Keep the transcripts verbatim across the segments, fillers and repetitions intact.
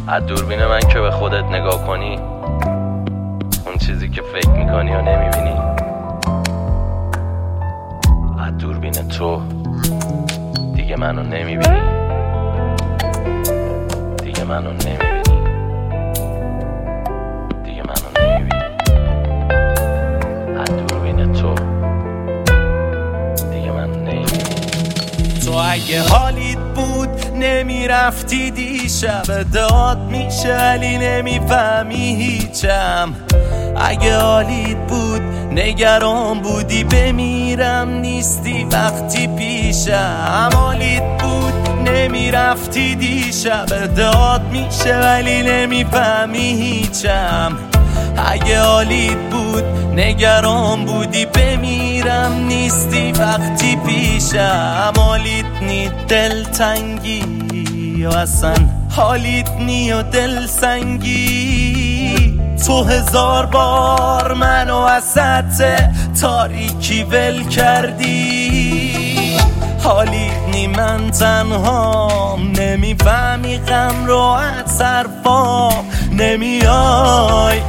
از دوربین من که به خودت نگاه کنی، اون چیزی که فکر میکنی و نمیبینی. از دوربین تو دیگه منو نمیبینی، دیگه منو نمیبینی، دیگه منو نمیبینی. از دوربین تو دیگه منو نمیبینی. تو اگه حالیت بود نمیرفتی دیشب، داد میشه ولی نمیفهمی هیچم. اگه حالیت بود نگران بودی بمیرم نیستی وقتی پیشم. حالیت بود نمیرفتی دیشب، داد میشه ولی نمیفهمی هیچم. اگه حالیت بود نگران بودی بمیرم نیستی وقتی پیشم. حالیت نی دلتنگی و اصلا حالیت نی و دلسنگی. تو هزار بار منو وسط تاریکی ول کردی. حالیت نی من تنهام، نمیفهمی غم رو از حرفام. نمیای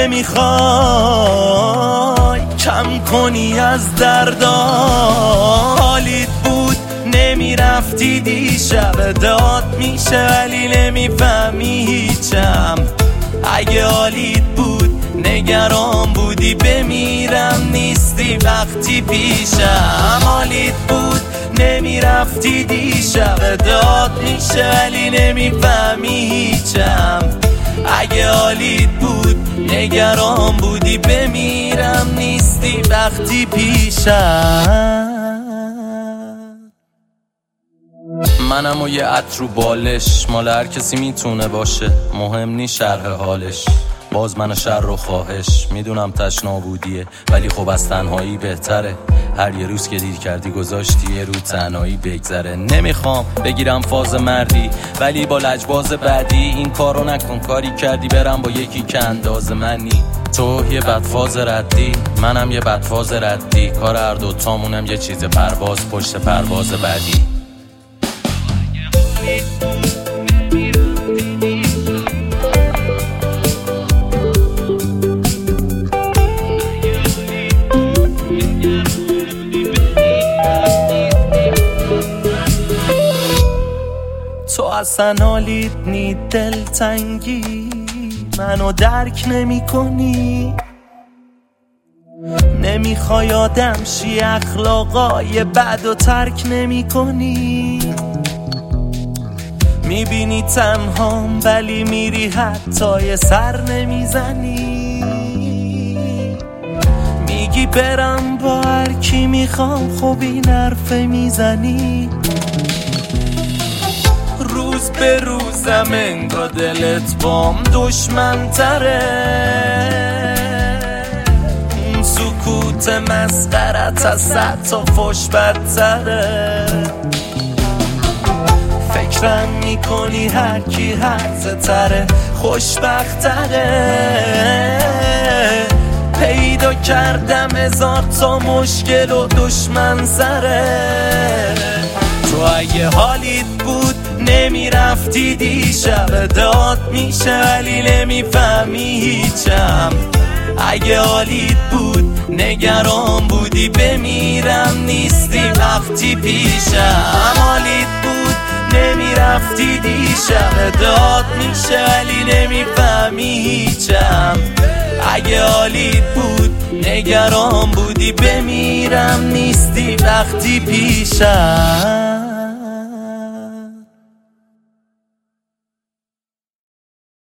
نمیخوای کم کنی از دردام. حالیت بود نمیرفتی دیشب، داد میشه ولی نمیفهمی هیچم. اگه حالیت بود نگران بودی بمیرم نیستی وقتی پیشم. حالیت بود نمیرفتی دیشب، داد میشه ولی نمیفهمی هیچم. اگه حالیت بود نگران بودی بمیرم نیستی وقتی پیشم. منم و یه عطر رو بالش، مال هر کسی میتونه باشه، مهم نی شرح حالش. باز من شر و خواهش میدونم تشنا بودیه، ولی خب از تنهایی بهتره. هر یه روز که دیر کردی گذاشتی یه رو تنهایی بگذره. نمیخوام بگیرم فاز مردی ولی با لجباز بعدی این کارو نکن. کاری کردی برم با یکی که انداز منی. تو یه بدفاز ردی، منم یه بدفاز ردی. کار هر دوتامونم یه چیز پرواز پشت پرواز بعدی. تو اصلا حالیت نی دلتنگی، منو درک نمی کنی. نمیخوای آدم شی، اخلاقای بد و ترک نمی کنی. میبینی تنهام ولی میری حتی یه سر نمیزنی. میگی برم با هر کی میخوام، خب این حرف میزنی. روز به روزم انگار دلت بام دشمن تره. اون سکوت مسخرت از صد تا فش بدتره. فکرم میکنی هر کی هرزه تره خوشبخت تره. پیدا کردم هزار تا مشکل و دشمن سره. تو اگه حالیت بود نمیرفتی دیشب، داد میشه ولی نمیفهمی هیچم. اگه حالیت بود نگران بودی بمیرم نیستی وقتی پیشم. حالیت بود نمیرفتی دیشب، داد میشه ولی نمیفهمی هیچم. اگه حالیت بود نگران بودی بمیرم نیستی وقتی پیشم.